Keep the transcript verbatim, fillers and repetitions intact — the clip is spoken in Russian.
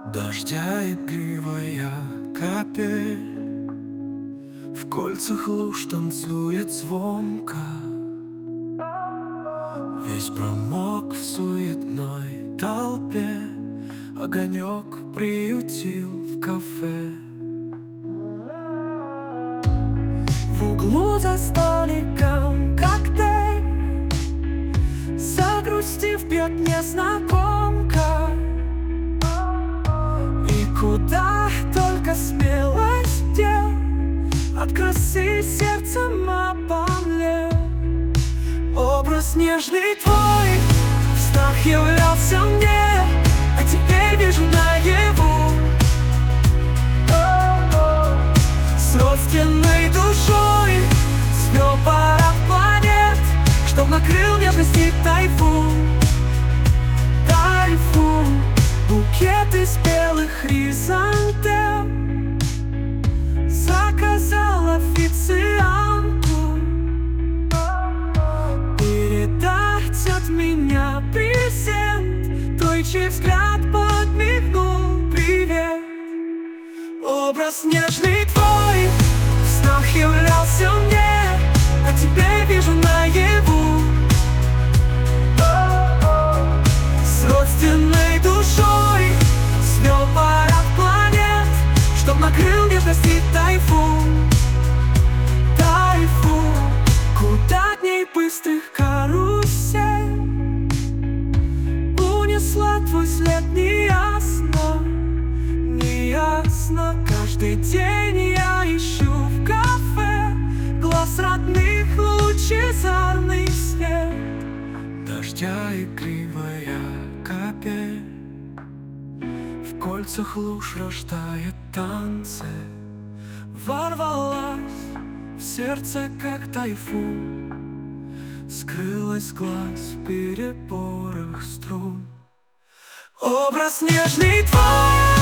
Дождя игривая капель в кольцах луж танцует звонко. Весь промок в суетной толпе, огонек приютил в кафе. В углу за столиком коктейль, загрустив, пьет незнакомка. И куда только смелость дел, от красы сердцем обомлел. Образ нежный твой в снах являлся мне, а теперь вижу наяву. С родственной душой свел парад планет, чтоб накрыл нежности тайфун. Тайфун, букет из белых хризантем заказал официанту передать от меня презент. Той, чей взгляд подмигнул привет. Образ нежный твой в снах являлся мне, а теперь вижу наяву. С родственной душой свел парад планет, чтоб накрыл нежности тайфун. Тайфун, куда дней быстрых карусель унесла твой след неясно, неясно. Каждый день я ищу в кафе глаз родных, лучезарный свет. Дождя игривая капель в кольцах луж рождает танцы, ворвалась в сердце, как тайфун, скрылась глаз в переборах струн. Образ нежный твой